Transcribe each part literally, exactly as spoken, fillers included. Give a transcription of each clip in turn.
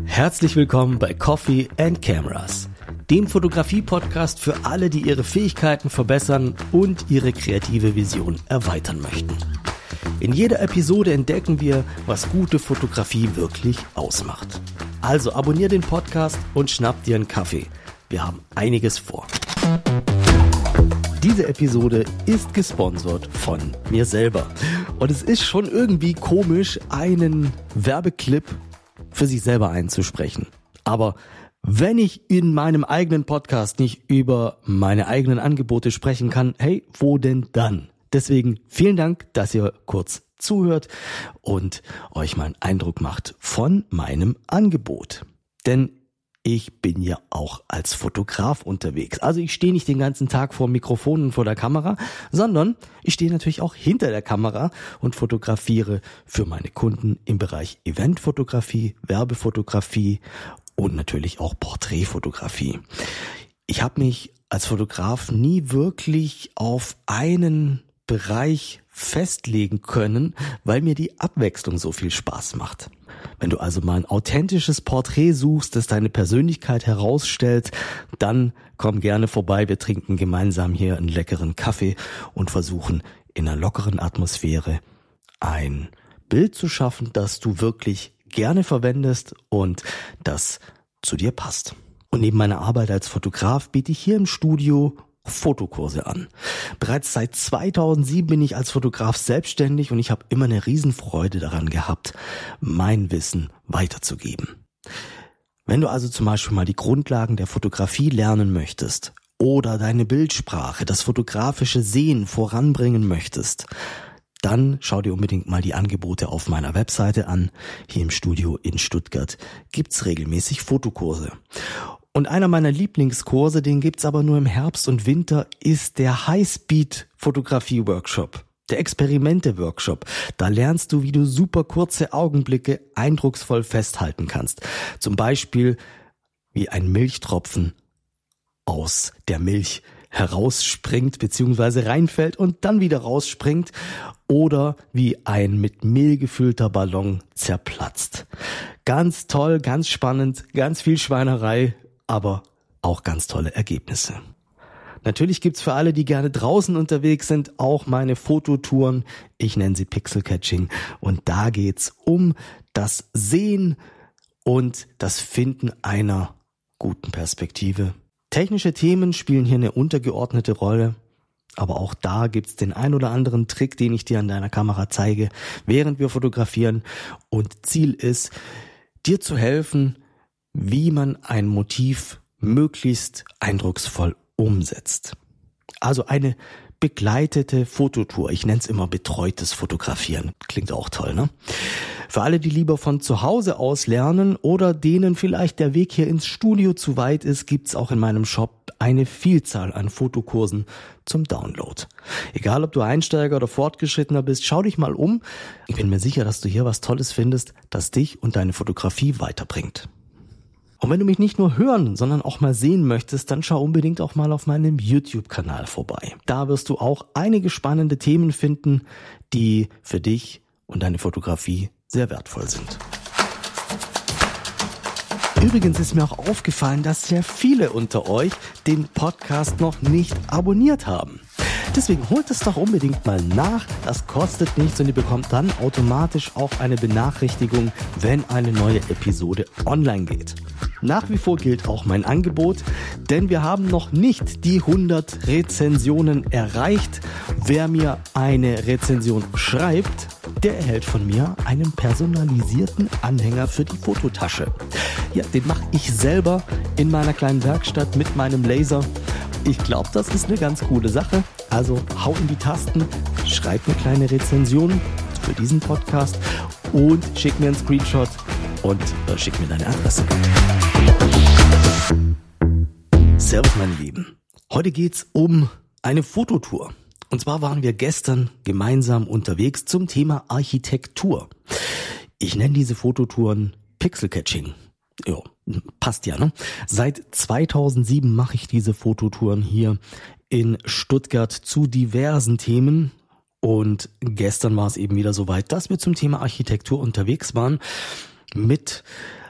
Herzlich willkommen bei Coffee and Cameras, dem Fotografie-Podcast für alle, die ihre Fähigkeiten verbessern und ihre kreative Vision erweitern möchten. In jeder Episode entdecken wir, was gute Fotografie wirklich ausmacht. Also abonnier den Podcast und schnapp dir einen Kaffee. Wir haben einiges vor. Diese Episode ist gesponsert von mir selber. Und es ist schon irgendwie komisch, einen Werbeclip für sich selber einzusprechen. Aber wenn ich in meinem eigenen Podcast nicht über meine eigenen Angebote sprechen kann, hey, wo denn dann? Deswegen vielen Dank, dass ihr kurz zuhört und euch mal einen Eindruck macht von meinem Angebot. Denn ich bin ja auch als Fotograf unterwegs. Also ich stehe nicht den ganzen Tag vor dem Mikrofon und vor der Kamera, sondern ich stehe natürlich auch hinter der Kamera und fotografiere für meine Kunden im Bereich Eventfotografie, Werbefotografie und natürlich auch Porträtfotografie. Ich habe mich als Fotograf nie wirklich auf einen Bereich festlegen können, weil mir die Abwechslung so viel Spaß macht. Wenn du also mal ein authentisches Porträt suchst, das deine Persönlichkeit herausstellt, dann komm gerne vorbei. Wir trinken gemeinsam hier einen leckeren Kaffee und versuchen in einer lockeren Atmosphäre ein Bild zu schaffen, das du wirklich gerne verwendest und das zu dir passt. Und neben meiner Arbeit als Fotograf biete ich hier im Studio Fotokurse an. Bereits seit zweitausendsieben bin ich als Fotograf selbstständig und ich habe immer eine Riesenfreude daran gehabt, mein Wissen weiterzugeben. Wenn du also zum Beispiel mal die Grundlagen der Fotografie lernen möchtest oder deine Bildsprache, das fotografische Sehen voranbringen möchtest, dann schau dir unbedingt mal die Angebote auf meiner Webseite an. Hier im Studio in Stuttgart gibt's regelmäßig Fotokurse. Und einer meiner Lieblingskurse, den gibt's aber nur im Herbst und Winter, ist der High-Speed-Fotografie-Workshop, der Experimente-Workshop. Da lernst du, wie du super kurze Augenblicke eindrucksvoll festhalten kannst. Zum Beispiel, wie ein Milchtropfen aus der Milch herausspringt bzw. reinfällt und dann wieder rausspringt oder wie ein mit Mehl gefüllter Ballon zerplatzt. Ganz toll, ganz spannend, ganz viel Schweinerei, aber auch ganz tolle Ergebnisse. Natürlich gibt's für alle, die gerne draußen unterwegs sind, auch meine Fototouren. Ich nenne sie Pixel Catching und da geht's um das Sehen und das Finden einer guten Perspektive. Technische Themen spielen hier eine untergeordnete Rolle, aber auch da gibt's den ein oder anderen Trick, den ich dir an deiner Kamera zeige, während wir fotografieren. Und Ziel ist, dir zu helfen, wie man ein Motiv möglichst eindrucksvoll umsetzt. Also eine begleitete Fototour. Ich nenne es immer betreutes Fotografieren. Klingt auch toll, ne? Für alle, die lieber von zu Hause aus lernen oder denen vielleicht der Weg hier ins Studio zu weit ist, gibt's auch in meinem Shop eine Vielzahl an Fotokursen zum Download. Egal, ob du Einsteiger oder Fortgeschrittener bist, schau dich mal um. Ich bin mir sicher, dass du hier was Tolles findest, das dich und deine Fotografie weiterbringt. Und wenn du mich nicht nur hören, sondern auch mal sehen möchtest, dann schau unbedingt auch mal auf meinem YouTube-Kanal vorbei. Da wirst du auch einige spannende Themen finden, die für dich und deine Fotografie sehr wertvoll sind. Übrigens ist mir auch aufgefallen, dass sehr viele unter euch den Podcast noch nicht abonniert haben. Deswegen holt es doch unbedingt mal nach, das kostet nichts und ihr bekommt dann automatisch auch eine Benachrichtigung, wenn eine neue Episode online geht. Nach wie vor gilt auch mein Angebot, denn wir haben noch nicht die hundert Rezensionen erreicht. Wer mir eine Rezension schreibt, der erhält von mir einen personalisierten Anhänger für die Fototasche. Ja, den mache ich selber in meiner kleinen Werkstatt mit meinem Laser. Ich glaube, das ist eine ganz coole Sache. Also hau in die Tasten, schreib eine kleine Rezension für diesen Podcast und schick mir einen Screenshot und äh, schick mir deine Adresse. Servus meine Lieben. Heute geht's um eine Fototour. Und zwar waren wir gestern gemeinsam unterwegs zum Thema Architektur. Ich nenne diese Fototouren Pixel Catching. Ja, passt ja, ne? Seit zweitausendsieben mache ich diese Fototouren hier in Stuttgart zu diversen Themen. Und gestern war es eben wieder soweit, dass wir zum Thema Architektur unterwegs waren mit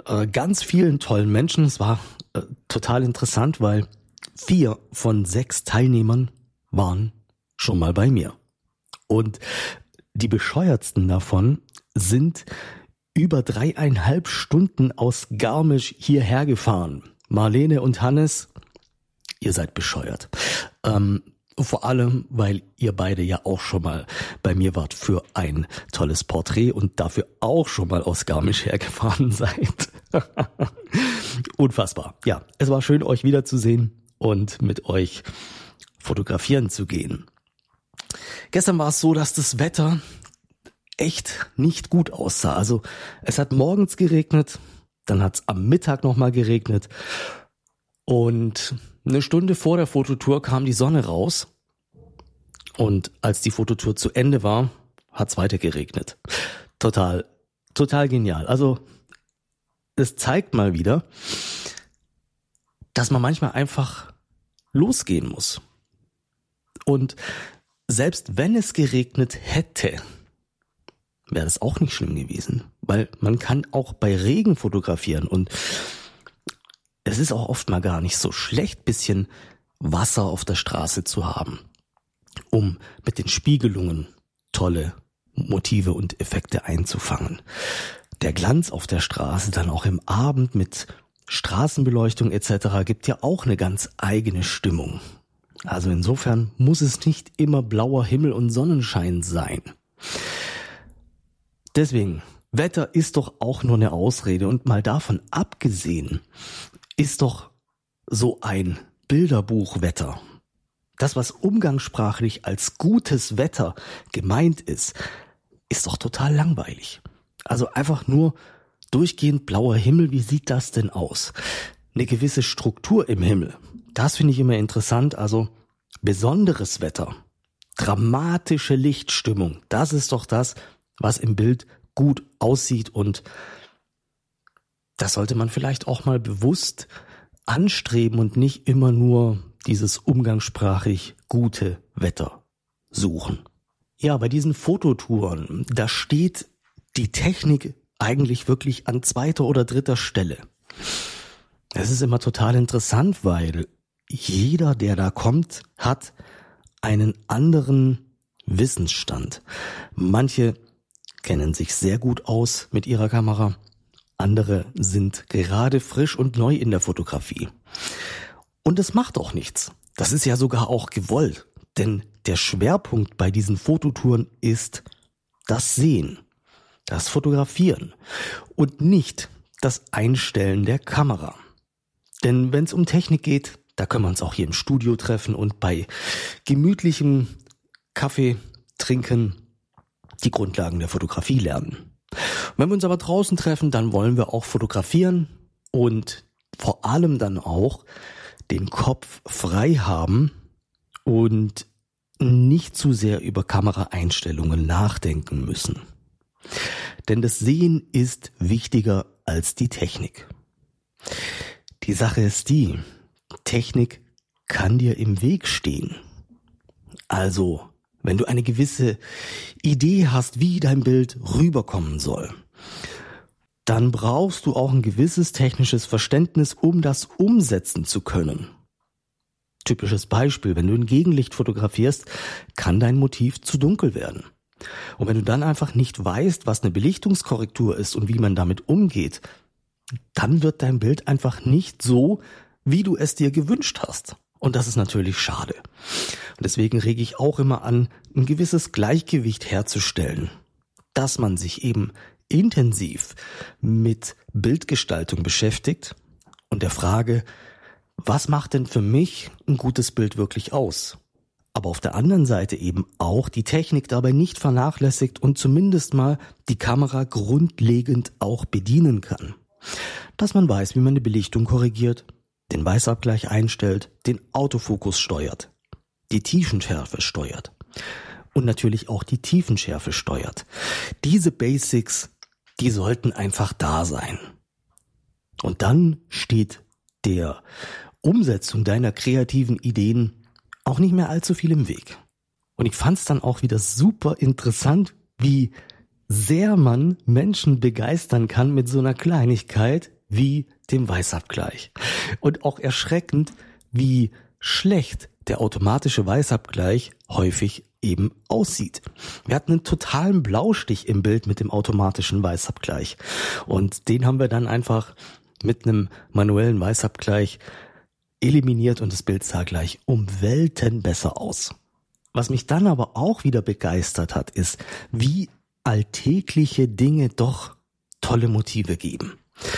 äh, ganz vielen tollen Menschen. Es war äh, total interessant, weil vier von sechs Teilnehmern waren schon mal bei mir. Und die bescheuertsten davon sind über dreieinhalb Stunden aus Garmisch hierher gefahren. Marlene und Hannes, ihr seid bescheuert. Ähm, vor allem, weil ihr beide ja auch schon mal bei mir wart für ein tolles Porträt und dafür auch schon mal aus Garmisch hergefahren seid. Unfassbar. Ja, es war schön, euch wiederzusehen und mit euch fotografieren zu gehen. Gestern war es so, dass das Wetter echt nicht gut aussah. Also es hat morgens geregnet, dann hat es am Mittag nochmal geregnet und eine Stunde vor der Fototour kam die Sonne raus und als die Fototour zu Ende war, hat es weiter geregnet. Total, total genial. Also es zeigt mal wieder, dass man manchmal einfach losgehen muss. Und selbst wenn es geregnet hätte, wäre das auch nicht schlimm gewesen, weil man kann auch bei Regen fotografieren und es ist auch oft mal gar nicht so schlecht, bisschen Wasser auf der Straße zu haben, um mit den Spiegelungen tolle Motive und Effekte einzufangen. Der Glanz auf der Straße dann auch im Abend mit Straßenbeleuchtung et cetera gibt ja auch eine ganz eigene Stimmung. Also insofern muss es nicht immer blauer Himmel und Sonnenschein sein. Deswegen, Wetter ist doch auch nur eine Ausrede und mal davon abgesehen, ist doch so ein Bilderbuchwetter. Das, was umgangssprachlich als gutes Wetter gemeint ist, ist doch total langweilig. Also einfach nur durchgehend blauer Himmel, wie sieht das denn aus? Eine gewisse Struktur im Himmel, das finde ich immer interessant, also besonderes Wetter, dramatische Lichtstimmung, das ist doch das, was im Bild gut aussieht und das sollte man vielleicht auch mal bewusst anstreben und nicht immer nur dieses umgangssprachlich gute Wetter suchen. Ja, bei diesen Fototouren, da steht die Technik eigentlich wirklich an zweiter oder dritter Stelle. Es ist immer total interessant, weil jeder, der da kommt, hat einen anderen Wissensstand. Manche kennen sich sehr gut aus mit ihrer Kamera, andere sind gerade frisch und neu in der Fotografie. Und es macht auch nichts. Das ist ja sogar auch gewollt, denn der Schwerpunkt bei diesen Fototouren ist das Sehen, das Fotografieren und nicht das Einstellen der Kamera. Denn wenn es um Technik geht, da können wir uns auch hier im Studio treffen und bei gemütlichem Kaffee trinken die Grundlagen der Fotografie lernen. Wenn wir uns aber draußen treffen, dann wollen wir auch fotografieren und vor allem dann auch den Kopf frei haben und nicht zu sehr über Kameraeinstellungen nachdenken müssen. Denn das Sehen ist wichtiger als die Technik. Die Sache ist die, Technik kann dir im Weg stehen. Also, wenn du eine gewisse Idee hast, wie dein Bild rüberkommen soll, dann brauchst du auch ein gewisses technisches Verständnis, um das umsetzen zu können. Typisches Beispiel, wenn du ein Gegenlicht fotografierst, kann dein Motiv zu dunkel werden. Und wenn du dann einfach nicht weißt, was eine Belichtungskorrektur ist und wie man damit umgeht, dann wird dein Bild einfach nicht so, wie du es dir gewünscht hast. Und das ist natürlich schade. Und deswegen rege ich auch immer an, ein gewisses Gleichgewicht herzustellen, dass man sich eben intensiv mit Bildgestaltung beschäftigt und der Frage, was macht denn für mich ein gutes Bild wirklich aus? Aber auf der anderen Seite eben auch die Technik dabei nicht vernachlässigt und zumindest mal die Kamera grundlegend auch bedienen kann. Dass man weiß, wie man die Belichtung korrigiert, den Weißabgleich einstellt, den Autofokus steuert, die Tiefenschärfe steuert und natürlich auch die Tiefenschärfe steuert. Diese Basics, die sollten einfach da sein. Und dann steht der Umsetzung deiner kreativen Ideen auch nicht mehr allzu viel im Weg. Und ich fand es dann auch wieder super interessant, wie sehr man Menschen begeistern kann mit so einer Kleinigkeit wie dem Weißabgleich. Und auch erschreckend, wie schlecht der automatische Weißabgleich häufig eben aussieht. Wir hatten einen totalen Blaustich im Bild mit dem automatischen Weißabgleich. Und den haben wir dann einfach mit einem manuellen Weißabgleich eliminiert und das Bild sah gleich um Welten besser aus. Was mich dann aber auch wieder begeistert hat, ist, wie alltägliche Dinge doch tolle Motive geben.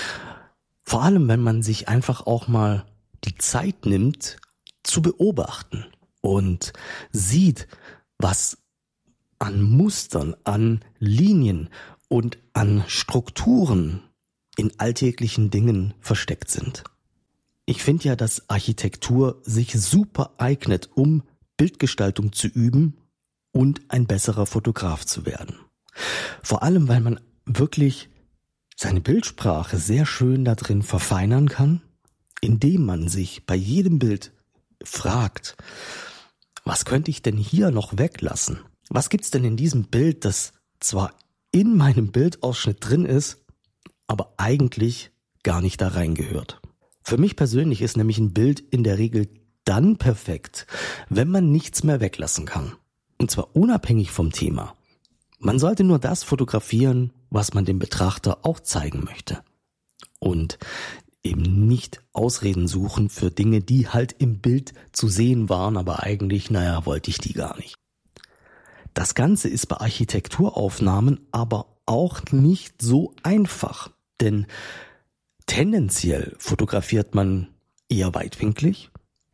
Vor allem, wenn man sich einfach auch mal die Zeit nimmt, zu beobachten und sieht, was an Mustern, an Linien und an Strukturen in alltäglichen Dingen versteckt sind. Ich finde ja, dass Architektur sich super eignet, um Bildgestaltung zu üben und ein besserer Fotograf zu werden. Vor allem, weil man wirklich seine Bildsprache sehr schön da drin verfeinern kann, indem man sich bei jedem Bild fragt, was könnte ich denn hier noch weglassen? Was gibt's denn in diesem Bild, das zwar in meinem Bildausschnitt drin ist, aber eigentlich gar nicht da reingehört? Für mich persönlich ist nämlich ein Bild in der Regel dann perfekt, wenn man nichts mehr weglassen kann. Und zwar unabhängig vom Thema. Man sollte nur das fotografieren, was man dem Betrachter auch zeigen möchte. Und eben nicht Ausreden suchen für Dinge, die halt im Bild zu sehen waren, aber eigentlich, naja, wollte ich die gar nicht. Das Ganze ist bei Architekturaufnahmen aber auch nicht so einfach, denn tendenziell fotografiert man eher weitwinklig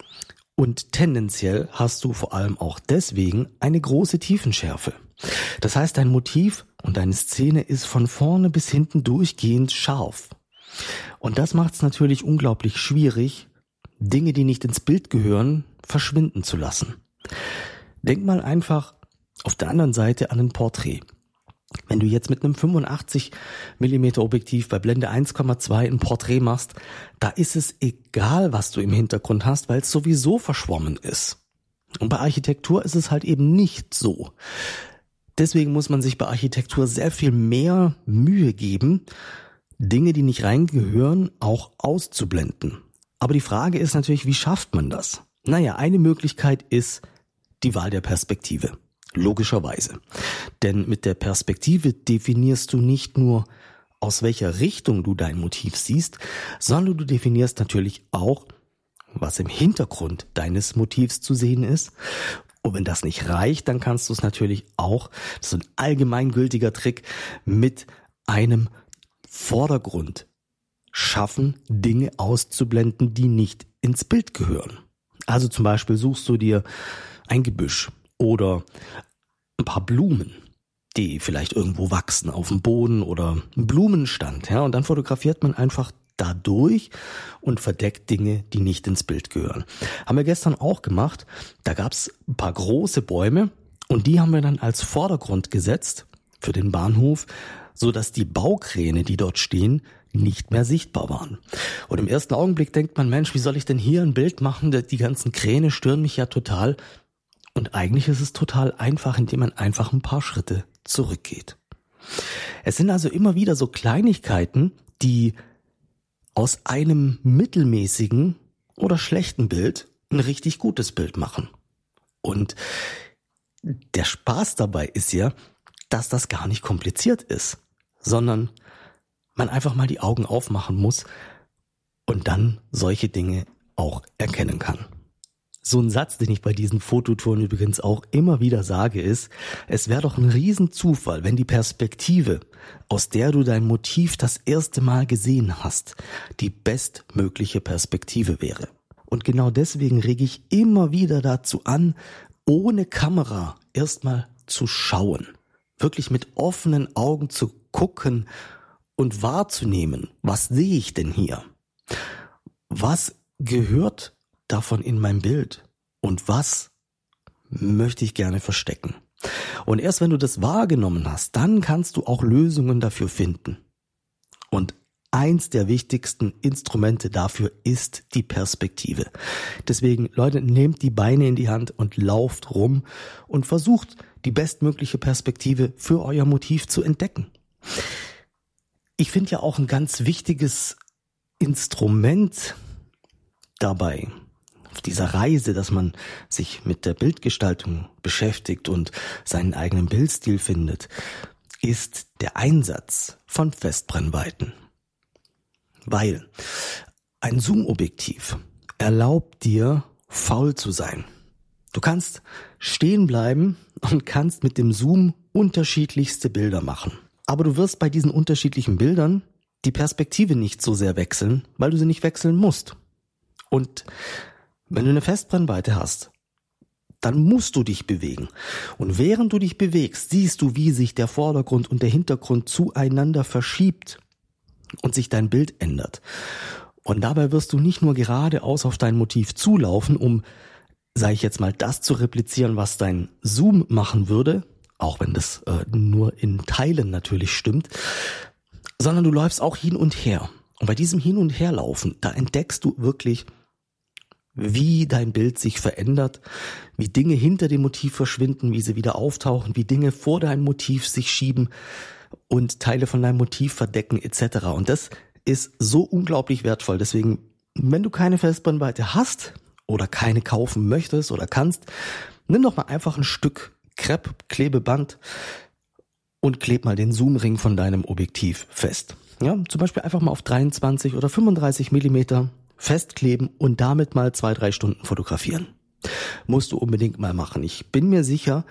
und tendenziell hast du vor allem auch deswegen eine große Tiefenschärfe. Das heißt, dein Motiv und deine Szene ist von vorne bis hinten durchgehend scharf. Und das macht es natürlich unglaublich schwierig, Dinge, die nicht ins Bild gehören, verschwinden zu lassen. Denk mal einfach auf der anderen Seite an ein Porträt. Wenn du jetzt mit einem fünfundachtzig Millimeter Objektiv bei Blende eins Komma zwei ein Porträt machst, da ist es egal, was du im Hintergrund hast, weil es sowieso verschwommen ist. Und bei Architektur ist es halt eben nicht so. Deswegen muss man sich bei Architektur sehr viel mehr Mühe geben, Dinge, die nicht reingehören, auch auszublenden. Aber die Frage ist natürlich, wie schafft man das? Naja, eine Möglichkeit ist die Wahl der Perspektive. Logischerweise. Denn mit der Perspektive definierst du nicht nur, aus welcher Richtung du dein Motiv siehst, sondern du definierst natürlich auch, was im Hintergrund deines Motivs zu sehen ist. Und wenn das nicht reicht, dann kannst du es natürlich auch, das ist ein allgemeingültiger Trick, mit einem Vordergrund schaffen, Dinge auszublenden, die nicht ins Bild gehören. Also zum Beispiel suchst du dir ein Gebüsch oder ein paar Blumen, die vielleicht irgendwo wachsen auf dem Boden oder ein Blumenstand, ja, und dann fotografiert man einfach dadurch und verdeckt Dinge, die nicht ins Bild gehören. Haben wir gestern auch gemacht. Da gab's ein paar große Bäume und die haben wir dann als Vordergrund gesetzt für den Bahnhof, so dass die Baukräne, die dort stehen, nicht mehr sichtbar waren. Und im ersten Augenblick denkt man, Mensch, wie soll ich denn hier ein Bild machen? Die ganzen Kräne stören mich ja total. Und eigentlich ist es total einfach, indem man einfach ein paar Schritte zurückgeht. Es sind also immer wieder so Kleinigkeiten, die aus einem mittelmäßigen oder schlechten Bild ein richtig gutes Bild machen. Und der Spaß dabei ist ja, dass das gar nicht kompliziert ist, sondern man einfach mal die Augen aufmachen muss und dann solche Dinge auch erkennen kann. So ein Satz, den ich bei diesen Fototouren übrigens auch immer wieder sage, ist, es wäre doch ein Riesenzufall, wenn die Perspektive, aus der du dein Motiv das erste Mal gesehen hast, die bestmögliche Perspektive wäre. Und genau deswegen rege ich immer wieder dazu an, ohne Kamera erstmal zu schauen, wirklich mit offenen Augen zu gucken und wahrzunehmen, was sehe ich denn hier? Was gehört davon in mein Bild und was möchte ich gerne verstecken? Und erst wenn du das wahrgenommen hast, dann kannst du auch Lösungen dafür finden. Und eins der wichtigsten Instrumente dafür ist die Perspektive. Deswegen, Leute, nehmt die Beine in die Hand und lauft rum und versucht, die bestmögliche Perspektive für euer Motiv zu entdecken. Ich finde ja auch ein ganz wichtiges Instrument dabei, auf dieser Reise, dass man sich mit der Bildgestaltung beschäftigt und seinen eigenen Bildstil findet, ist der Einsatz von Festbrennweiten. Weil ein Zoom-Objektiv erlaubt dir, faul zu sein. Du kannst stehen bleiben und kannst mit dem Zoom unterschiedlichste Bilder machen. Aber du wirst bei diesen unterschiedlichen Bildern die Perspektive nicht so sehr wechseln, weil du sie nicht wechseln musst. Und wenn du eine Festbrennweite hast, dann musst du dich bewegen. Und während du dich bewegst, siehst du, wie sich der Vordergrund und der Hintergrund zueinander verschiebt und sich dein Bild ändert. Und dabei wirst du nicht nur geradeaus auf dein Motiv zulaufen, um, sage ich jetzt mal, das zu replizieren, was dein Zoom machen würde, auch wenn das äh, nur in Teilen natürlich stimmt, sondern du läufst auch hin und her. Und bei diesem Hin- und Herlaufen, da entdeckst du wirklich, wie dein Bild sich verändert, wie Dinge hinter dem Motiv verschwinden, wie sie wieder auftauchen, wie Dinge vor deinem Motiv sich schieben und Teile von deinem Motiv verdecken et cetera. Und das ist so unglaublich wertvoll. Deswegen, wenn du keine Festbrennweite hast oder keine kaufen möchtest oder kannst, nimm doch mal einfach ein Stück Krepp-Klebeband und kleb mal den Zoomring von deinem Objektiv fest. Ja, zum Beispiel einfach mal auf dreiundzwanzig oder fünfunddreißig Millimeter festkleben und damit mal zwei, drei Stunden fotografieren. Musst du unbedingt mal machen. Ich bin mir sicher,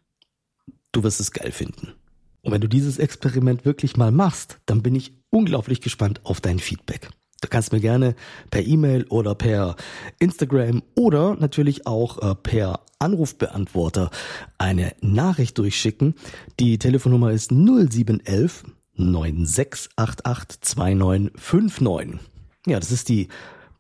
du wirst es geil finden. Und wenn du dieses Experiment wirklich mal machst, dann bin ich unglaublich gespannt auf dein Feedback. Du kannst mir gerne per E-Mail oder per Instagram oder natürlich auch äh, per Anrufbeantworter eine Nachricht durchschicken. Die Telefonnummer ist null sieben eins eins neun sechs acht acht zwei neun fünf neun. Ja, das ist die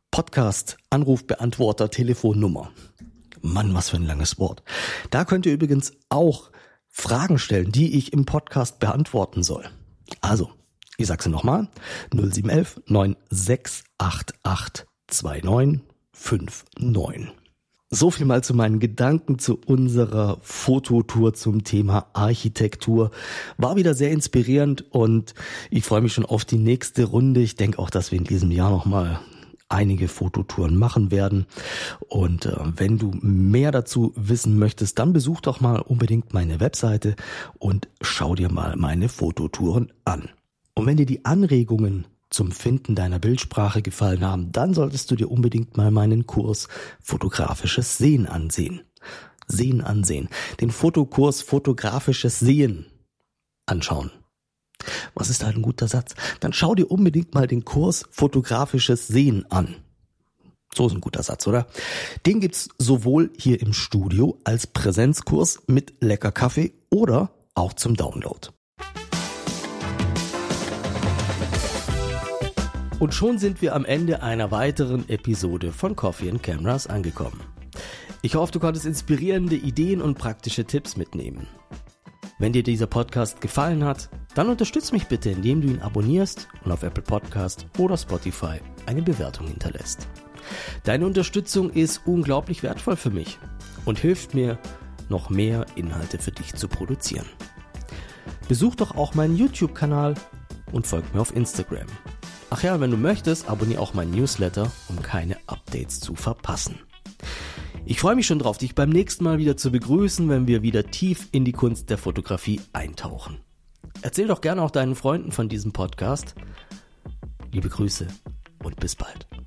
Podcast-Anrufbeantworter-Telefonnummer. Mann, was für ein langes Wort. Da könnt ihr übrigens auch Fragen stellen, die ich im Podcast beantworten soll. Also, ich sag's nochmal, null sieben eins eins neun sechs acht acht zwei neun fünf neun. So viel mal zu meinen Gedanken zu unserer Fototour zum Thema Architektur. War wieder sehr inspirierend und ich freue mich schon auf die nächste Runde. Ich denke auch, dass wir in diesem Jahr nochmal einige Fototouren machen werden. Und äh, wenn du mehr dazu wissen möchtest, dann besuch doch mal unbedingt meine Webseite und schau dir mal meine Fototouren an. Und wenn dir die Anregungen zum Finden deiner Bildsprache gefallen haben, dann solltest du dir unbedingt mal meinen Kurs Fotografisches Sehen ansehen. Sehen ansehen. Den Fotokurs Fotografisches Sehen anschauen. Was ist da ein guter Satz? Dann schau dir unbedingt mal den Kurs Fotografisches Sehen an. So ist ein guter Satz, oder? Den gibt's sowohl hier im Studio als Präsenzkurs mit lecker Kaffee oder auch zum Download. Und schon sind wir am Ende einer weiteren Episode von Coffee and Cameras angekommen. Ich hoffe, du konntest inspirierende Ideen und praktische Tipps mitnehmen. Wenn dir dieser Podcast gefallen hat, dann unterstütz mich bitte, indem du ihn abonnierst und auf Apple Podcast oder Spotify eine Bewertung hinterlässt. Deine Unterstützung ist unglaublich wertvoll für mich und hilft mir, noch mehr Inhalte für dich zu produzieren. Besuch doch auch meinen YouTube-Kanal und folg mir auf Instagram. Ach ja, wenn du möchtest, abonniere auch meinen Newsletter, um keine Updates zu verpassen. Ich freue mich schon drauf, dich beim nächsten Mal wieder zu begrüßen, wenn wir wieder tief in die Kunst der Fotografie eintauchen. Erzähl doch gerne auch deinen Freunden von diesem Podcast. Liebe Grüße und bis bald.